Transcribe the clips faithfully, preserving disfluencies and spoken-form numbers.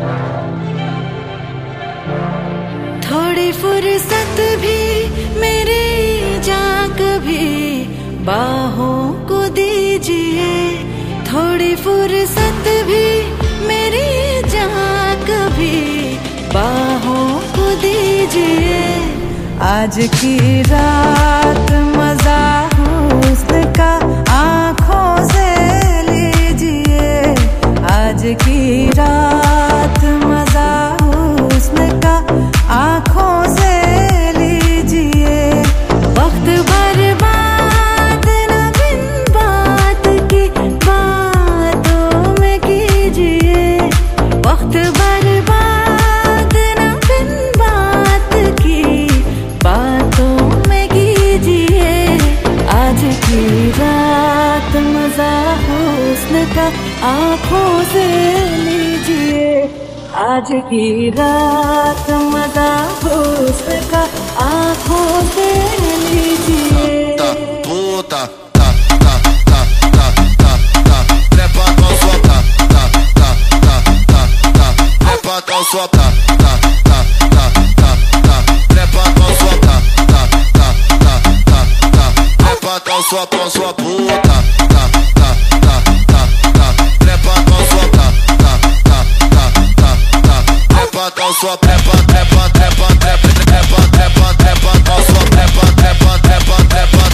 थोड़ी फुर्सत भी मेरी जान कभी बाहों को दीजिए, थोड़ी फुर्सत भी मेरी जान कभी बाहों को दीजिए। आज की रात मजा हुस्न का आँखों से लीजिए, आज की रात मजा हुस्न का आँखों से लीजिए। वक्त बर्बाद न बिन बात की बातों में कीजिए, वक्त बर्बाद न बिन बात की बातों में कीजिए। आज की रात मजा हुस्न का आँखों से लीजिए, आज की रात मजा हुस्न का आँखों से लीजिए। Puta, tá, tá, tá, tá, tá, tá, trepa com sua tá, tá, tá, tá, tá, tá, trepa com sua tá, tá, tá, tá, tá, tá, trepa com sua tá, tá, tá, tá, tá, tá, trepa com sua com sua puta, tá, tá, tá, tá, tá, trepa com sua tá, tá, tá, tá, tá, tá, trepa com sua trepa, trepa, trepa, trepa, trepa, trepa, trepa com sua trepa, trepa, trepa, trepa.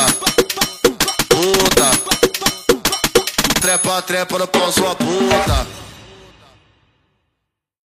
Trepa, trepa no pau, sua puta.